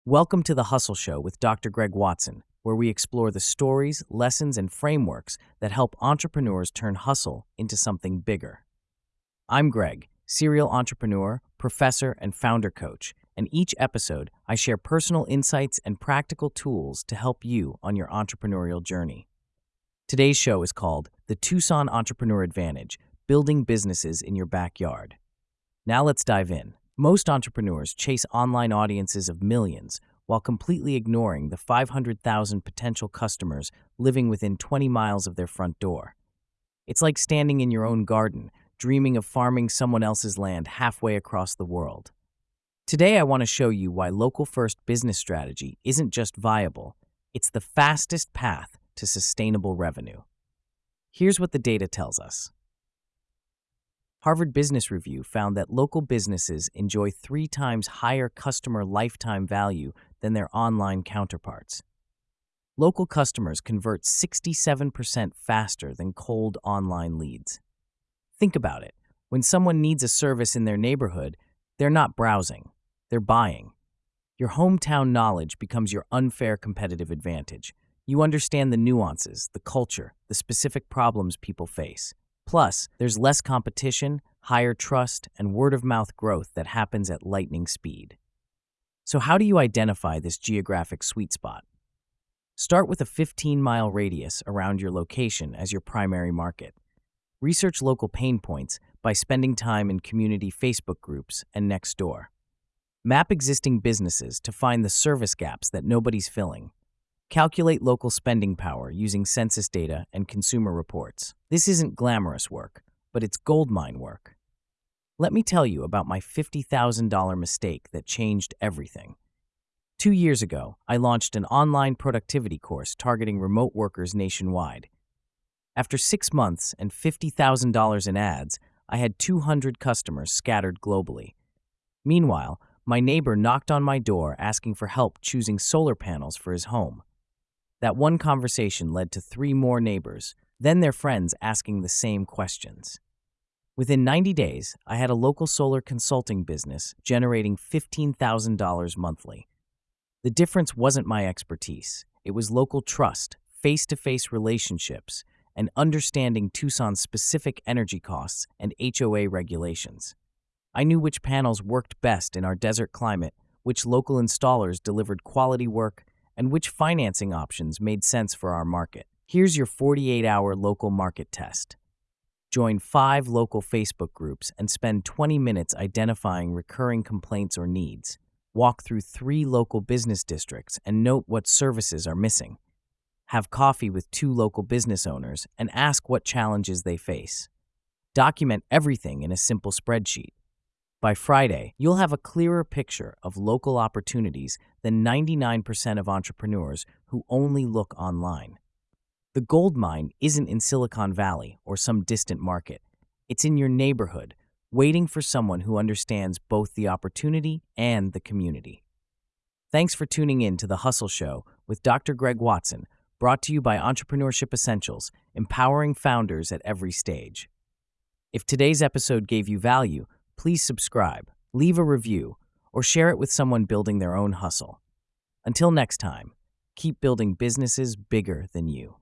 Welcome to The Hustle Show with Dr. Greg Watson, where we explore the stories, lessons, and frameworks that help entrepreneurs turn hustle into something bigger. I'm Greg, serial entrepreneur, professor, and founder coach, and each episode I share personal insights and practical tools to help you on your entrepreneurial journey. Today's show is called The Tucson Entrepreneur Advantage: Building Businesses in Your Backyard. Now let's dive in. Most entrepreneurs chase online audiences of millions while completely ignoring the 500,000 potential customers living within 20 miles of their front door. It's like standing in your own garden, dreaming of farming someone else's land halfway across the world. Today, I want to show you why local-first business strategy isn't just viable, it's the fastest path to sustainable revenue. Here's what the data tells us. Harvard Business Review found that local businesses enjoy 3 times higher customer lifetime value than their online counterparts. Local customers convert 67% faster than cold online leads. Think about it. When someone needs a service in their neighborhood, they're not browsing, they're buying. Your hometown knowledge becomes your unfair competitive advantage. You understand the nuances, the culture, the specific problems people face. Plus, there's less competition, higher trust, and word-of-mouth growth that happens at lightning speed. So how do you identify this geographic sweet spot? Start with a 15-mile radius around your location as your primary market. Research local pain points by spending time in community Facebook groups and Nextdoor. Map existing businesses to find the service gaps that nobody's filling. Calculate local spending power using census data and consumer reports. This isn't glamorous work, but it's goldmine work. Let me tell you about my $50,000 mistake that changed everything. 2 years ago, I launched an online productivity course targeting remote workers nationwide. After 6 months and $50,000 in ads, I had 200 customers scattered globally. Meanwhile, my neighbor knocked on my door asking for help choosing solar panels for his home. That one conversation led to 3 more neighbors, then their friends asking the same questions. Within 90 days, I had a local solar consulting business generating $15,000 monthly. The difference wasn't my expertise. It was local trust, face-to-face relationships, and understanding Tucson's specific energy costs and HOA regulations. I knew which panels worked best in our desert climate, which local installers delivered quality work, and which financing options made sense for our market. Here's your 48-hour local market test. Join 5 local Facebook groups and spend 20 minutes identifying recurring complaints or needs. Walk through 3 local business districts and note what services are missing. Have coffee with 2 local business owners and ask what challenges they face. Document everything in a simple spreadsheet. By Friday, you'll have a clearer picture of local opportunities than 99% of entrepreneurs who only look online. The gold mine isn't in Silicon Valley or some distant market. It's in your neighborhood, waiting for someone who understands both the opportunity and the community. Thanks for tuning in to The Hustle Show with Dr. Greg Watson, brought to you by Entrepreneurship Essentials, empowering founders at every stage. If today's episode gave you value, please subscribe, leave a review, or share it with someone building their own hustle. Until next time, keep building businesses bigger than you.